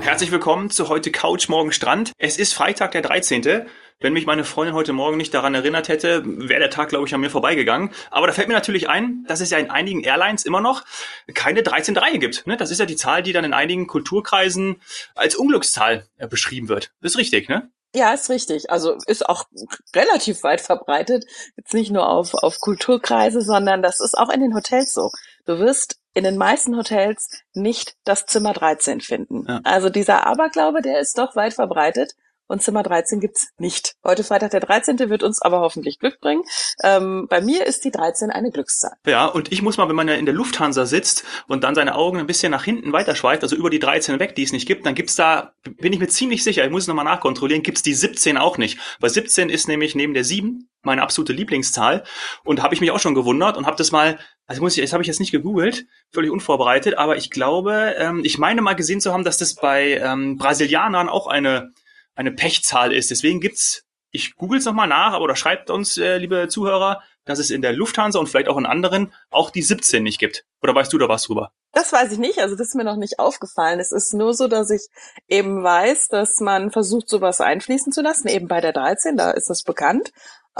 Herzlich willkommen zu heute Couch, morgen Strand. Es ist Freitag, der 13. Wenn mich meine Freundin heute Morgen nicht daran erinnert hätte, wäre der Tag, glaube ich, an mir vorbeigegangen. Aber da fällt mir natürlich ein, dass es ja in einigen Airlines immer noch keine 13. Reihe gibt. Ne? Das ist ja die Zahl, die dann in einigen Kulturkreisen als Unglückszahl beschrieben wird. Das ist richtig, ne? Ja, ist richtig. Also ist auch relativ weit verbreitet. Jetzt nicht nur auf Kulturkreise, sondern das ist auch in den Hotels so. Du wirst in den meisten Hotels nicht das Zimmer 13 finden. Ja. Also dieser Aberglaube, der ist doch weit verbreitet. Und Zimmer 13 gibt's nicht. Heute Freitag der 13. wird uns aber hoffentlich Glück bringen. Bei mir ist die 13 eine Glückszahl. Ja, und ich muss mal, wenn man ja in der Lufthansa sitzt und dann seine Augen ein bisschen nach hinten weiterschweift, also über die 13 weg, die es nicht gibt, dann gibt's da, bin ich mir ziemlich sicher, ich muss es nochmal nachkontrollieren, gibt's die 17 auch nicht. Weil 17 ist nämlich neben der 7 meine absolute Lieblingszahl. Und habe ich mich auch schon gewundert und habe das mal, das habe ich jetzt nicht gegoogelt, völlig unvorbereitet, aber ich glaube, ich meine mal gesehen zu haben, dass das bei Brasilianern auch eine Pechzahl ist. Deswegen gibt's, ich google es nochmal nach, oder schreibt uns, liebe Zuhörer, dass es in der Lufthansa und vielleicht auch in anderen auch die 17 nicht gibt. Oder weißt du da was drüber? Das weiß ich nicht, also das ist mir noch nicht aufgefallen. Es ist nur so, dass ich eben weiß, dass man versucht, sowas einfließen zu lassen, eben bei der 13, da ist das bekannt.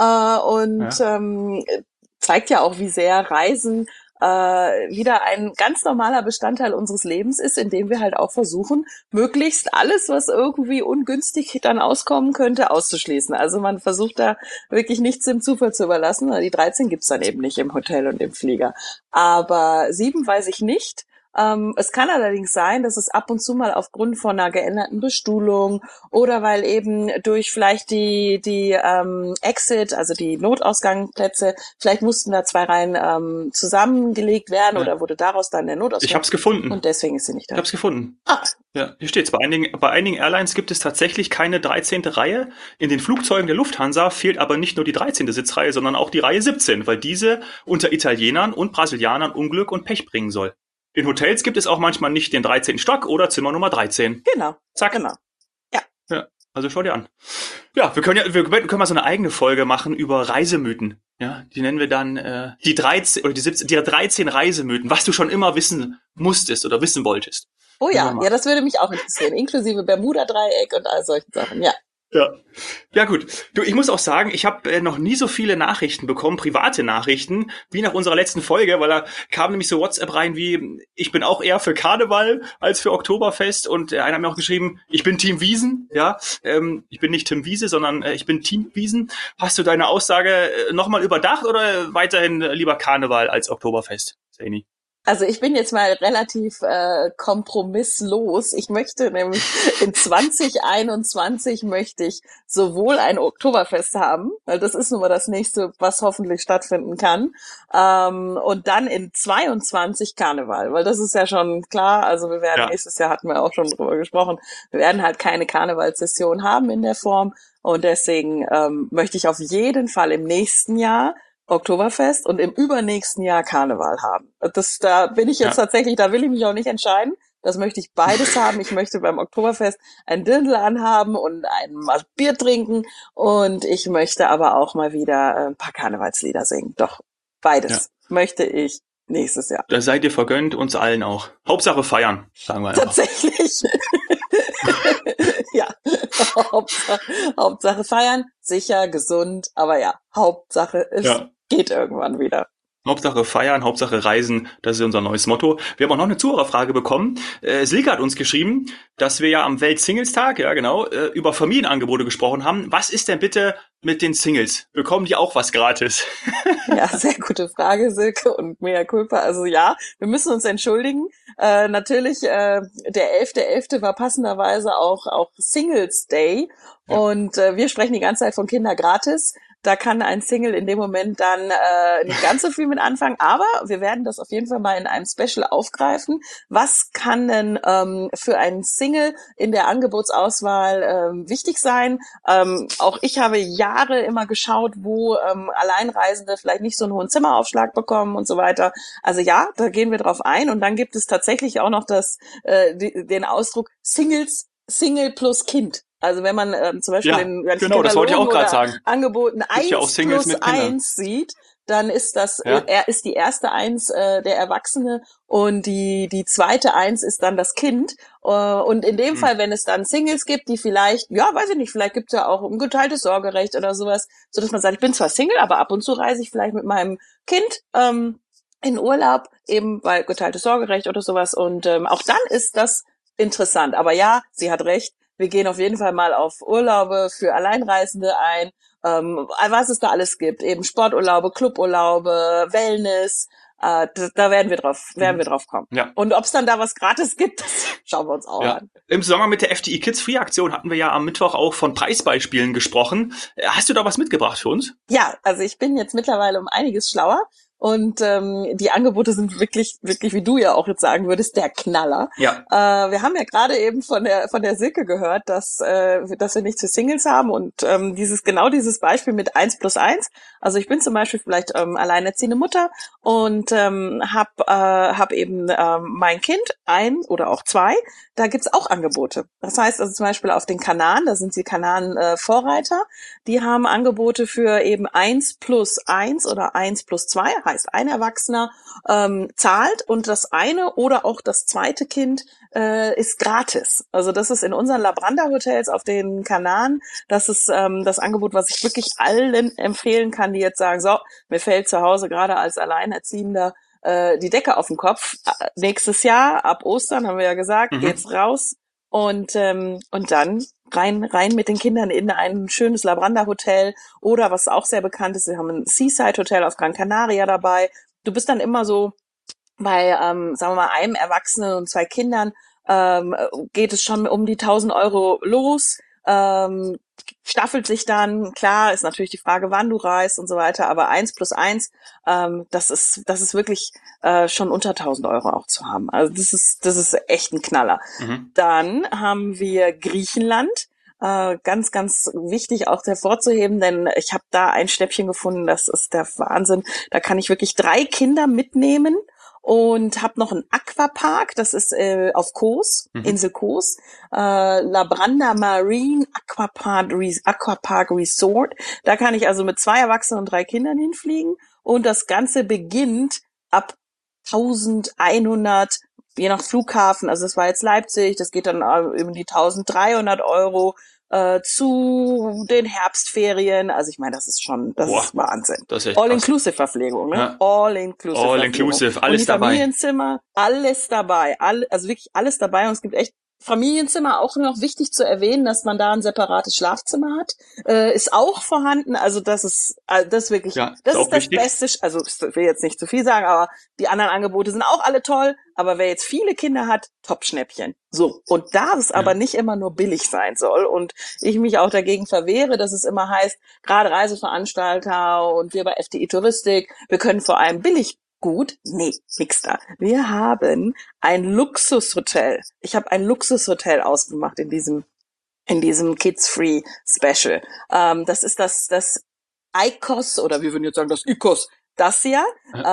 Zeigt ja auch, wie sehr Reisen wieder ein ganz normaler Bestandteil unseres Lebens ist, indem wir halt auch versuchen, möglichst alles, was irgendwie ungünstig dann auskommen könnte, auszuschließen. Also man versucht da wirklich nichts dem Zufall zu überlassen. Die 13 gibt's dann eben nicht im Hotel und im Flieger. Aber 7 weiß ich nicht. Es kann allerdings sein, dass es ab und zu mal aufgrund von einer geänderten Bestuhlung oder weil eben durch vielleicht die Exit, also die Notausgangsplätze, vielleicht mussten da 2 Reihen zusammengelegt werden oder wurde daraus dann der Notausgang. Ich habe es gefunden. Und deswegen ist sie nicht da. Ich habe es gefunden. Ah. Ja, hier steht's. Bei einigen Airlines gibt es tatsächlich keine 13. Reihe. In den Flugzeugen der Lufthansa fehlt aber nicht nur die 13. Sitzreihe, sondern auch die Reihe 17, weil diese unter Italienern und Brasilianern Unglück und Pech bringen soll. In Hotels gibt es auch manchmal nicht den 13. Stock oder Zimmer Nummer 13. Genau. Zack. Genau. Ja, also schau dir an. Ja, wir können mal so eine eigene Folge machen über Reisemythen. Ja, die nennen wir dann die 13 oder die 17, die 13 Reisemythen, was du schon immer wissen musstest oder wissen wolltest. Oh ja, das würde mich auch interessieren, inklusive Bermuda-Dreieck und all solchen Sachen, ja. Ja gut. Du, ich muss auch sagen, ich habe noch nie so viele Nachrichten bekommen, private Nachrichten, wie nach unserer letzten Folge, weil da kam nämlich so WhatsApp rein wie, ich bin auch eher für Karneval als für Oktoberfest, und einer hat mir auch geschrieben, ich bin Team Wiesn, ja, ich bin nicht Tim Wiese, sondern ich bin Team Wiesn. Hast du deine Aussage nochmal überdacht oder weiterhin lieber Karneval als Oktoberfest, Saini? Also ich bin jetzt mal relativ kompromisslos. Ich möchte nämlich in 2021 möchte ich sowohl ein Oktoberfest haben, weil das ist nun mal das nächste, was hoffentlich stattfinden kann, und dann in 22 Karneval, weil das ist ja schon klar. Also wir werden nächstes Jahr, hatten wir auch schon drüber gesprochen, wir werden halt keine Karnevalssession haben in der Form, und deswegen möchte ich auf jeden Fall im nächsten Jahr Oktoberfest und im übernächsten Jahr Karneval haben. Da bin ich jetzt tatsächlich, da will ich mich auch nicht entscheiden. Das möchte ich beides haben. Ich möchte beim Oktoberfest ein Dirndl anhaben und ein Bier trinken, und ich möchte aber auch mal wieder ein paar Karnevalslieder singen. Doch, beides möchte ich nächstes Jahr. Da seid ihr vergönnt, uns allen auch. Hauptsache feiern, sagen wir einfach. Tatsächlich. Ja, Hauptsache feiern, sicher, gesund, aber ja, Hauptsache es geht irgendwann wieder. Hauptsache feiern, Hauptsache reisen, das ist unser neues Motto. Wir haben auch noch eine Zuhörerfrage bekommen. Silke hat uns geschrieben, dass wir ja am Welt-Singles-Tag, über Familienangebote gesprochen haben. Was ist denn bitte mit den Singles? Bekommen die auch was gratis? Ja, sehr gute Frage, Silke, und mea culpa. Also ja, wir müssen uns entschuldigen. Natürlich, der 11.11. war passenderweise auch Singles Day. Ja. Und wir sprechen die ganze Zeit von Kinder gratis. Da kann ein Single in dem Moment dann nicht ganz so viel mit anfangen, aber wir werden das auf jeden Fall mal in einem Special aufgreifen. Was kann denn für einen Single in der Angebotsauswahl wichtig sein? Auch ich habe Jahre immer geschaut, wo Alleinreisende vielleicht nicht so einen hohen Zimmeraufschlag bekommen und so weiter. Also ja, da gehen wir drauf ein, und dann gibt es tatsächlich auch noch den Ausdruck Single plus Kind. Also wenn man zum Beispiel in das wollte ich auch gerade sagen. Angeboten 1 plus 1 sieht, dann ist das, Ja. er ist die erste Eins der Erwachsene und die zweite Eins ist dann das Kind. Und in dem Fall, wenn es dann Singles gibt, die vielleicht, ja, weiß ich nicht, vielleicht gibt's ja auch ein geteiltes Sorgerecht oder sowas, so dass man sagt, ich bin zwar Single, aber ab und zu reise ich vielleicht mit meinem Kind in Urlaub, eben weil geteiltes Sorgerecht oder sowas. Und auch dann ist das interessant. Aber ja, sie hat recht. Wir gehen auf jeden Fall mal auf Urlaube für Alleinreisende ein. Was es da alles gibt, eben Sporturlaube, Cluburlaube, Wellness, da werden wir drauf kommen. Ja. Und ob es dann da was gratis gibt, das schauen wir uns auch an. Im Zusammenhang mit der FDI Kids Free Aktion hatten wir ja am Mittwoch auch von Preisbeispielen gesprochen. Hast du da was mitgebracht für uns? Ja, also ich bin jetzt mittlerweile um einiges schlauer. Und die Angebote sind wirklich, wirklich, wie du ja auch jetzt sagen würdest, der Knaller. Ja. Wir haben ja gerade eben von der Silke gehört, dass wir nichts für Singles haben und dieses Beispiel mit 1+1. Also ich bin zum Beispiel vielleicht alleinerziehende Mutter und hab eben mein Kind, ein oder auch zwei. Da gibt's auch Angebote. Das heißt also zum Beispiel auf den Kanaren, da sind die Kanaren Vorreiter, die haben Angebote für eben 1+1 oder 1+2. Heißt, ein Erwachsener zahlt und das eine oder auch das zweite Kind ist gratis. Also das ist in unseren Labranda-Hotels auf den Kanaren, das ist das Angebot, was ich wirklich allen empfehlen kann, die jetzt sagen, so, mir fällt zu Hause gerade als Alleinerziehender die Decke auf den Kopf. Nächstes Jahr, ab Ostern, haben wir ja gesagt, geht's raus und dann rein mit den Kindern in ein schönes Labranda-Hotel oder was auch sehr bekannt ist, wir haben ein Seaside-Hotel auf Gran Canaria dabei. Du bist dann immer so bei, sagen wir mal, einem Erwachsenen und zwei Kindern geht es schon um die 1.000 Euro los, staffelt sich dann, klar, ist natürlich die Frage, wann du reist und so weiter, aber 1+1, das ist wirklich schon unter 1.000 Euro auch zu haben. Also das ist echt ein Knaller. Dann haben wir Griechenland. Ganz, ganz wichtig auch hervorzuheben, denn ich habe da ein Stäbchen gefunden, das ist der Wahnsinn. Da kann ich wirklich 3 Kinder mitnehmen und habe noch einen Aquapark, das ist auf Kos, Insel Kos, Labranda Marine Aquapark Resort. Da kann ich also mit 2 Erwachsenen und 3 Kindern hinfliegen und das Ganze beginnt ab 1.100, je nach Flughafen, also das war jetzt Leipzig, das geht dann über die 1.300 Euro zu den Herbstferien. Also ich meine, das ist Wahnsinn. Das ist echt All-Inclusive-Verpflegung, ne? Ja. All-Inclusive. All-Inclusive, alles und die dabei. Familienzimmer, alles dabei. Also wirklich alles dabei. Und es gibt echt Familienzimmer, auch noch wichtig zu erwähnen, dass man da ein separates Schlafzimmer hat, ist auch vorhanden. Also das ist wirklich, Ja, das ist ist auch das wichtig. Beste. Also ich will jetzt nicht zu viel sagen, aber die anderen Angebote sind auch alle toll. Aber wer jetzt viele Kinder hat, Top-Schnäppchen. So, und da es aber nicht immer nur billig sein soll und ich mich auch dagegen verwehre, dass es immer heißt, gerade Reiseveranstalter und wir bei FDI Touristik, wir können vor allem billig gut. Nee, nix da. Wir haben ein Luxushotel. Ich habe ein Luxushotel ausgemacht in diesem Kids-Free Special. Das ist das IKOS, oder wir würden jetzt sagen das IKOS Dacia.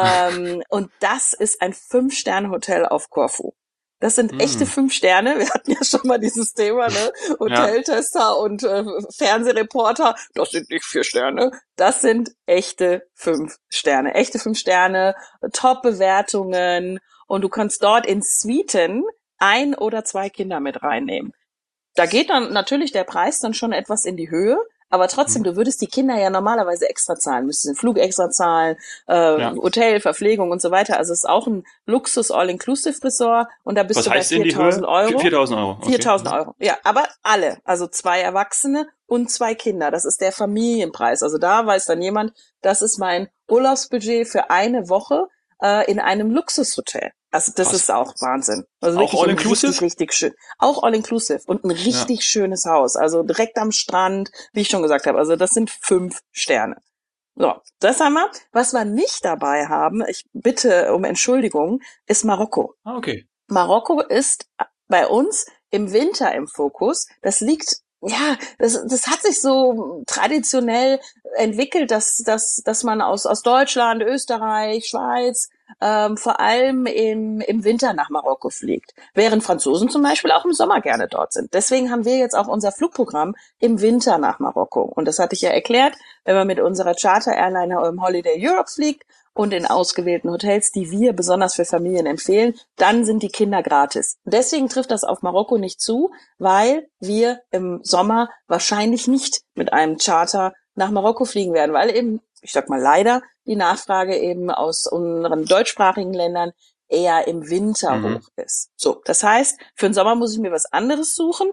Und das ist ein 5-Sterne-Hotel auf Korfu. Das sind echte 5 Sterne. Wir hatten ja schon mal dieses Thema, ne? Hoteltester und Fernsehreporter. Das sind nicht 4 Sterne. Das sind echte 5 Sterne. Echte 5 Sterne, Top-Bewertungen. Und du kannst dort in Suiten 1 oder 2 Kinder mit reinnehmen. Da geht dann natürlich der Preis dann schon etwas in die Höhe. Aber trotzdem, du würdest die Kinder ja normalerweise extra zahlen, müsstest den Flug extra zahlen, Hotel, Verpflegung und so weiter. Also es ist auch ein Luxus All-Inclusive-Resort und da bist du bei 4.000 Euro. 4.000 Euro. Okay. 4.000 Euro, ja, aber alle, also 2 Erwachsene und 2 Kinder. Das ist der Familienpreis. Also da weiß dann jemand, das ist mein Urlaubsbudget für eine Woche in einem Luxushotel. Also das ist auch Wahnsinn. Also auch All-Inclusive? Richtig schön. Auch All-Inclusive und ein richtig schönes Haus. Also direkt am Strand, wie ich schon gesagt habe. Also das sind 5 Sterne. So, das haben wir. Was wir nicht dabei haben, ich bitte um Entschuldigung, ist Marokko. Okay. Marokko ist bei uns im Winter im Fokus. Das liegt, ja, das hat sich so traditionell entwickelt, dass man aus Deutschland, Österreich, Schweiz, vor allem im Winter nach Marokko fliegt, während Franzosen zum Beispiel auch im Sommer gerne dort sind. Deswegen haben wir jetzt auch unser Flugprogramm im Winter nach Marokko. Und das hatte ich ja erklärt, wenn man mit unserer Charter-Airline im Holiday Europe fliegt und in ausgewählten Hotels, die wir besonders für Familien empfehlen, dann sind die Kinder gratis. Deswegen trifft das auf Marokko nicht zu, weil wir im Sommer wahrscheinlich nicht mit einem Charter nach Marokko fliegen werden, weil eben, ich sag mal leider, die Nachfrage eben aus unseren deutschsprachigen Ländern eher im Winter hoch ist. So, das heißt, für den Sommer muss ich mir was anderes suchen.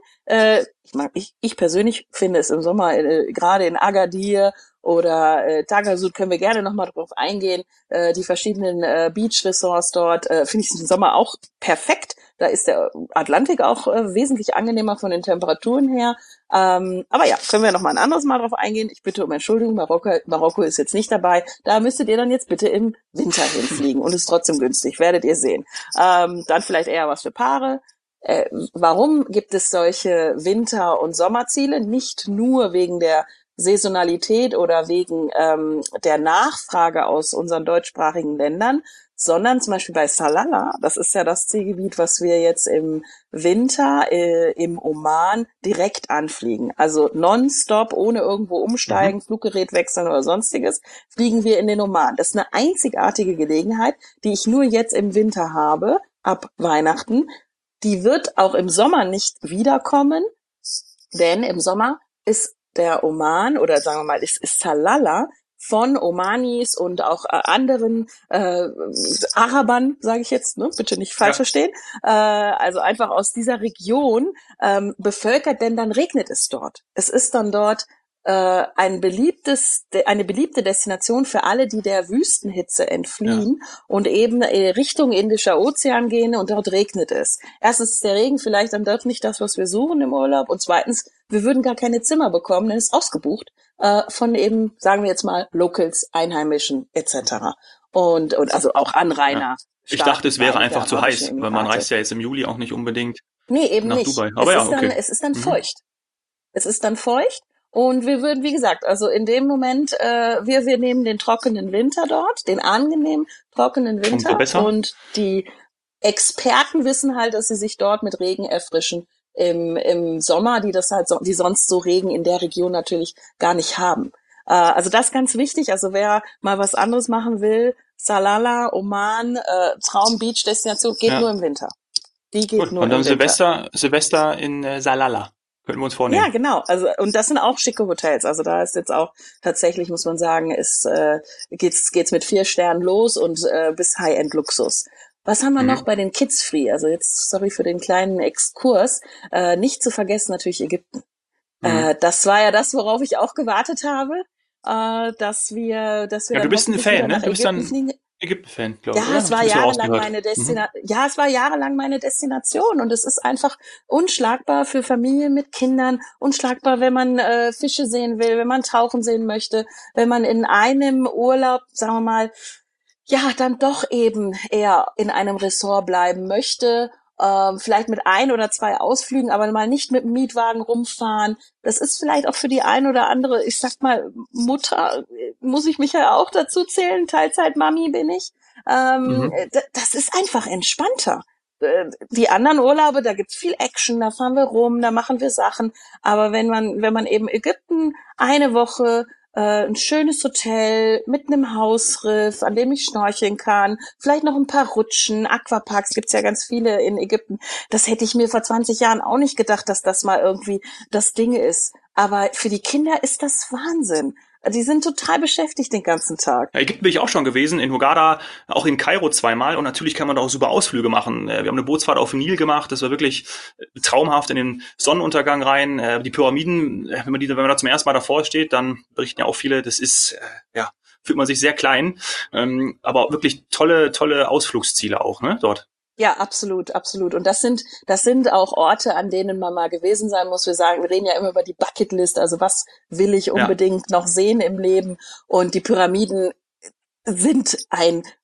Ich persönlich finde es im Sommer, gerade in Agadir oder Tagersud, können wir gerne nochmal drauf eingehen. Die verschiedenen Beach-Ressorts dort finde ich im Sommer auch perfekt. Da ist der Atlantik auch wesentlich angenehmer von den Temperaturen her. Aber ja, können wir noch mal ein anderes Mal drauf eingehen. Ich bitte um Entschuldigung, Marokko ist jetzt nicht dabei. Da müsstet ihr dann jetzt bitte im Winter hinfliegen und ist trotzdem günstig, werdet ihr sehen. Dann vielleicht eher was für Paare. Warum gibt es solche Winter- und Sommerziele? Nicht nur wegen der Saisonalität oder wegen der Nachfrage aus unseren deutschsprachigen Ländern, sondern zum Beispiel bei Salalah, das ist ja das Zielgebiet, was wir jetzt im Winter im Oman direkt anfliegen. Also nonstop, ohne irgendwo umsteigen, Fluggerät wechseln oder sonstiges, fliegen wir in den Oman. Das ist eine einzigartige Gelegenheit, die ich nur jetzt im Winter habe, ab Weihnachten. Die wird auch im Sommer nicht wiederkommen, denn im Sommer ist der Oman oder sagen wir mal, ist Salalah von Omanis und auch anderen Arabern, sage ich jetzt, ne? Bitte nicht falsch verstehen, also einfach aus dieser Region bevölkert, denn dann regnet es dort. Es ist dann dort eine beliebte Destination für alle, die der Wüstenhitze entfliehen und eben Richtung Indischer Ozean gehen und dort regnet es. Erstens ist der Regen vielleicht dann dort nicht das, was wir suchen im Urlaub und zweitens, wir würden gar keine Zimmer bekommen, denn es ist ausgebucht von eben, sagen wir jetzt mal, Locals, Einheimischen etc. Und also auch Anrainer. Ja. Ich dachte, es wäre einfach zu heiß, weil man reist ja jetzt im Juli auch nicht unbedingt Nee, eben nach nicht. Dubai. Aber ja, okay. Es ist dann feucht. Es ist dann feucht. Und wir würden, wie gesagt, also in dem Moment, wir nehmen den trockenen Winter dort, den angenehmen trockenen Winter. Umso besser. Und die Experten wissen halt, dass sie sich dort mit Regen erfrischen im Sommer, die sonst so Regen in der Region natürlich gar nicht haben. Also das ist ganz wichtig. Also wer mal was anderes machen will, Salalah, Oman, Traum Beach Destination, geht nur im Winter. Die geht Gut. nur Und dann im Winter. Silvester in Salalah. Könnten wir uns vornehmen. Ja, genau. Also, und das sind auch schicke Hotels. Also da ist jetzt auch tatsächlich, muss man sagen, geht's mit 4 Sternen los und bis High-End-Luxus. Was haben wir noch bei den Kids Free? Also jetzt, sorry für den kleinen Exkurs. Nicht zu vergessen natürlich Ägypten. Das war ja das, worauf ich auch gewartet habe, dass wir Ja, du bist ein Fan, ne? Du bist dann Ägypten-Fan, glaube ich. Ja, es war jahrelang meine Destination und es ist einfach unschlagbar für Familien mit Kindern, unschlagbar, wenn man Fische sehen will, wenn man tauchen sehen möchte, wenn man in einem Urlaub, sagen wir mal, ja, dann doch eben eher in einem Ressort bleiben möchte, vielleicht mit 1 oder 2 Ausflügen, aber mal nicht mit dem Mietwagen rumfahren. Das ist vielleicht auch für die ein oder andere, ich sag mal, Mutter, muss ich mich ja auch dazu zählen, Teilzeit-Mami bin ich. Das ist einfach entspannter. Die anderen Urlaube, da gibt's viel Action, da fahren wir rum, da machen wir Sachen. Aber wenn man eben Ägypten eine Woche ein schönes Hotel mit einem Hausriff, an dem ich schnorcheln kann, vielleicht noch ein paar Rutschen, Aquaparks gibt's ja ganz viele in Ägypten. Das hätte ich mir vor 20 Jahren auch nicht gedacht, dass das mal irgendwie das Ding ist. Aber für die Kinder ist das Wahnsinn. Die sind total beschäftigt den ganzen Tag. Ja, Ägypten bin ich auch schon gewesen, in Hurghada, auch in Kairo zweimal und natürlich kann man da auch super Ausflüge machen. Wir haben eine Bootsfahrt auf dem Nil gemacht, das war wirklich traumhaft in den Sonnenuntergang rein. Die Pyramiden, wenn man da zum ersten Mal davor steht, dann berichten ja auch viele, das ist, fühlt man sich sehr klein, aber wirklich tolle Ausflugsziele auch, ne, dort. Ja, absolut, absolut. Und das sind auch Orte, an denen man mal gewesen sein muss. Wir reden ja immer über die Bucketlist, also was will ich unbedingt noch sehen im Leben? Und die Pyramiden sind ein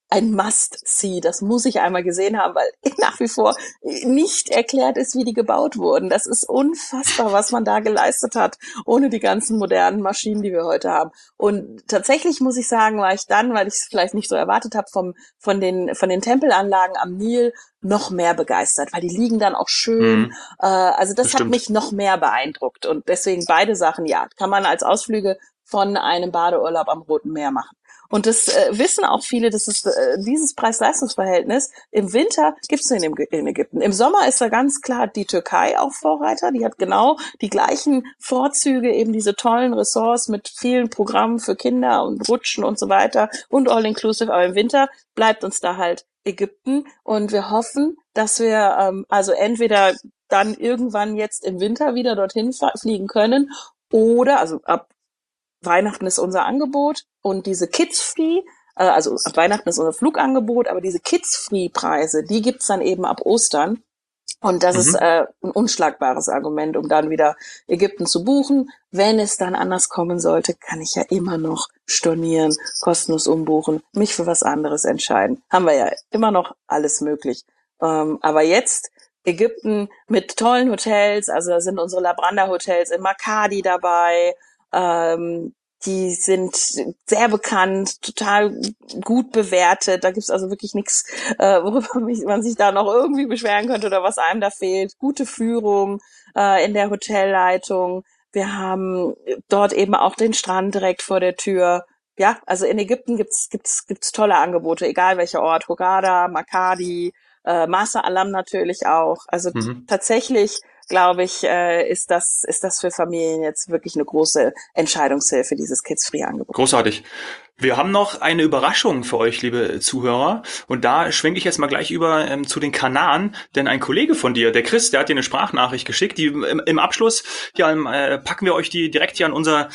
ein Must-See. Das muss ich einmal gesehen haben, weil nach wie vor nicht erklärt ist, wie die gebaut wurden. Das ist unfassbar, was man da geleistet hat, ohne die ganzen modernen Maschinen, die wir heute haben. Und tatsächlich muss ich sagen, war ich dann, weil ich es vielleicht nicht so erwartet habe, von den Tempelanlagen am Nil noch mehr begeistert, weil die liegen dann auch schön. Also das hat mich noch mehr beeindruckt. Und deswegen beide Sachen, ja, kann man als Ausflüge von einem Badeurlaub am Roten Meer machen. Und das wissen auch viele, dass es dieses Preis-Leistungs-Verhältnis im Winter gibt's in Ägypten. Im Sommer ist da ganz klar die Türkei auch Vorreiter. Die hat genau die gleichen Vorzüge, eben diese tollen Ressorts mit vielen Programmen für Kinder und Rutschen und so weiter und All-Inclusive. Aber im Winter bleibt uns da halt Ägypten. Und wir hoffen, dass wir also entweder dann irgendwann jetzt im Winter wieder dorthin fliegen können oder, also ab Weihnachten ist unser Angebot und diese Kids-Free, also ab Weihnachten ist unser Flugangebot, aber diese Kids-Free-Preise, die gibt's dann eben ab Ostern. Und das ist ein unschlagbares Argument, um dann wieder Ägypten zu buchen. Wenn es dann anders kommen sollte, kann ich ja immer noch stornieren, kostenlos umbuchen, mich für was anderes entscheiden. Haben wir ja immer noch alles möglich. Aber jetzt Ägypten mit tollen Hotels, also da sind unsere Labranda Hotels in Makadi dabei. Die sind sehr bekannt, total gut bewertet. Da gibt's also wirklich nichts, worüber man sich da noch irgendwie beschweren könnte oder was einem da fehlt. Gute Führung in der Hotelleitung. Wir haben dort eben auch den Strand direkt vor der Tür. Ja, also in Ägypten gibt's tolle Angebote, egal welcher Ort. Hurghada, Makadi, Marsa Alam natürlich auch. Also tatsächlich glaube ich, ist das für Familien jetzt wirklich eine große Entscheidungshilfe, dieses Kids-Free-Angebot. Großartig. Wir haben noch eine Überraschung für euch, liebe Zuhörer. Und da schwenke ich jetzt mal gleich über zu den Kanaren. Denn ein Kollege von dir, der Chris, der hat dir eine Sprachnachricht geschickt. Die im Abschluss packen wir euch die direkt hier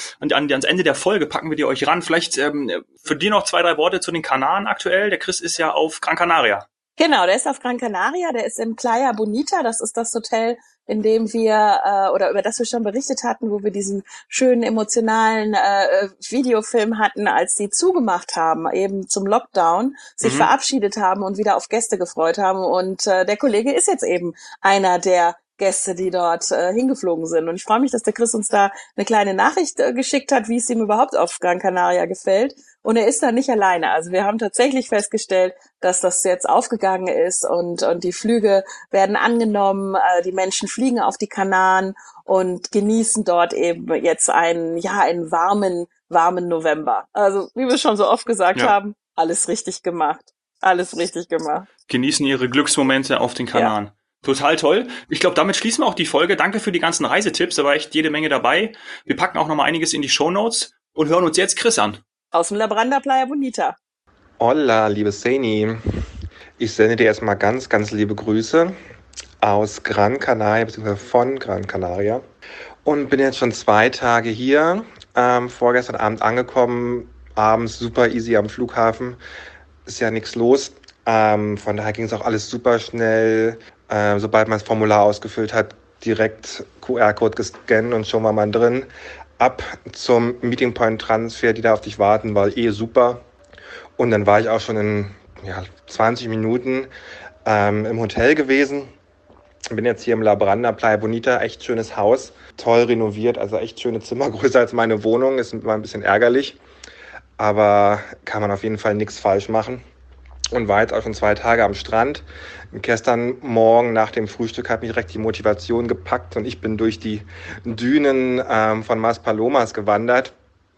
ans Ende der Folge, packen wir die euch ran. Vielleicht für die noch 2, 3 Worte zu den Kanaren aktuell. Der Chris ist ja auf Gran Canaria. Genau, der ist auf Gran Canaria, der ist im Playa Bonita, das ist das Hotel, in dem wir, oder über das wir schon berichtet hatten, wo wir diesen schönen emotionalen Videofilm hatten, als sie zugemacht haben, eben zum Lockdown, sich verabschiedet haben und wieder auf Gäste gefreut haben. Und der Kollege ist jetzt eben einer der Gäste, die dort hingeflogen sind. Und ich freue mich, dass der Chris uns da eine kleine Nachricht geschickt hat, wie es ihm überhaupt auf Gran Canaria gefällt. Und er ist da nicht alleine. Also wir haben tatsächlich festgestellt, dass das jetzt aufgegangen ist und die Flüge werden angenommen. Die Menschen fliegen auf die Kanaren und genießen dort eben jetzt einen warmen November. Also wie wir schon so oft gesagt haben, alles richtig gemacht. Alles richtig gemacht. Genießen ihre Glücksmomente auf den Kanaren. Ja. Total toll. Ich glaube, damit schließen wir auch die Folge. Danke für die ganzen Reisetipps. Da war echt jede Menge dabei. Wir packen auch noch mal einiges in die Shownotes und hören uns jetzt Chris an. Aus dem Labranda Playa Bonita. Hola, liebe Saini. Ich sende dir erstmal ganz, ganz liebe Grüße aus Gran Canaria, beziehungsweise von Gran Canaria. Und bin jetzt schon 2 Tage hier. Vorgestern Abend angekommen. Abends super easy am Flughafen. Ist ja nichts los. Von daher ging es auch alles super schnell. Sobald man das Formular ausgefüllt hat, direkt QR-Code gescannt und schon war man drin. Ab zum Meeting Point Transfer, die da auf dich warten, war super. Und dann war ich auch schon in 20 Minuten im Hotel gewesen. Bin jetzt hier im Labranda Playa Bonita, echt schönes Haus, toll renoviert, also echt schöne Zimmer, größer als meine Wohnung, ist immer ein bisschen ärgerlich. Aber kann man auf jeden Fall nichts falsch machen. Und war jetzt auch schon 2 Tage am Strand. Gestern Morgen nach dem Frühstück hat mich direkt die Motivation gepackt und ich bin durch die Dünen von Maspalomas gewandert,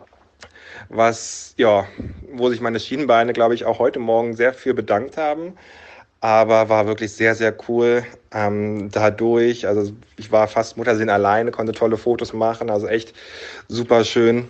wo sich meine Schienenbeine, glaube ich, auch heute Morgen sehr für bedankt haben. Aber war wirklich sehr, sehr cool dadurch. Also ich war fast Muttersehen alleine, konnte tolle Fotos machen, also echt super schön.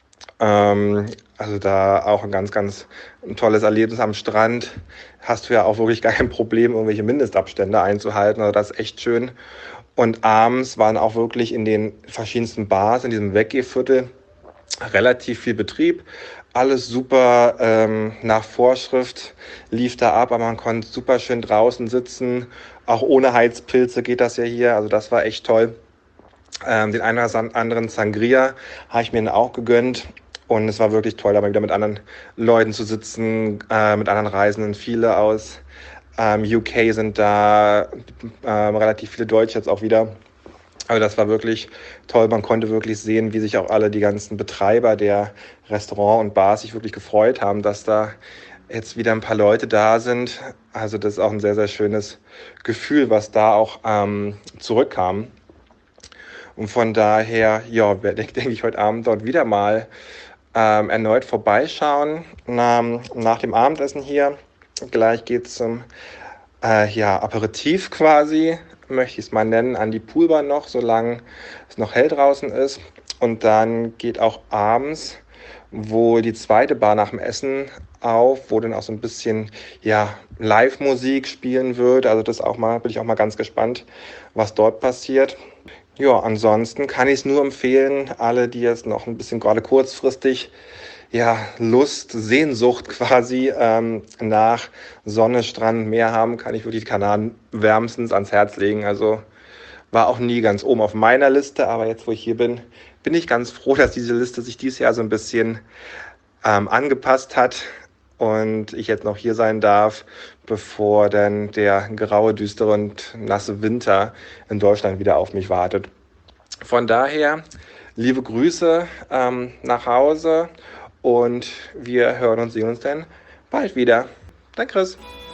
Also da auch ein ganz, ganz tolles Erlebnis am Strand. Hast du ja auch wirklich gar kein Problem, irgendwelche Mindestabstände einzuhalten. Also das ist echt schön. Und abends waren auch wirklich in den verschiedensten Bars in diesem Weggehviertel relativ viel Betrieb. Alles super nach Vorschrift lief da ab, aber man konnte super schön draußen sitzen. Auch ohne Heizpilze geht das ja hier. Also das war echt toll. Den einen oder anderen Sangria habe ich mir dann auch gegönnt. Und es war wirklich toll, da mal wieder mit anderen Leuten zu sitzen, mit anderen Reisenden. Viele aus UK sind da, relativ viele Deutsche jetzt auch wieder. Also das war wirklich toll. Man konnte wirklich sehen, wie sich auch alle die ganzen Betreiber der Restaurants und Bars sich wirklich gefreut haben, dass da jetzt wieder ein paar Leute da sind. Also das ist auch ein sehr, sehr schönes Gefühl, was da auch zurückkam. Und von daher, ja, denke ich, heute Abend dort wieder mal erneut vorbeischauen. Nach dem Abendessen hier. Gleich geht's zum Aperitif quasi, möchte ich es mal nennen, an die Poolbar noch, solange es noch hell draußen ist. Und dann geht auch abends wohl die zweite Bar nach dem Essen auf, wo dann auch so ein bisschen Live-Musik spielen wird. Also das auch mal, bin ich auch mal ganz gespannt, was dort passiert. Ja, ansonsten kann ich es nur empfehlen, alle, die jetzt noch ein bisschen gerade kurzfristig Lust, Sehnsucht quasi nach Sonne, Strand, Meer haben, kann ich wirklich die Kanaren wärmstens ans Herz legen. Also war auch nie ganz oben auf meiner Liste, aber jetzt, wo ich hier bin, bin ich ganz froh, dass diese Liste sich dieses Jahr so ein bisschen angepasst hat und ich jetzt noch hier sein darf, bevor dann der graue, düstere und nasse Winter in Deutschland wieder auf mich wartet. Von daher, liebe Grüße nach Hause und wir hören und sehen uns dann bald wieder. Dein Chris.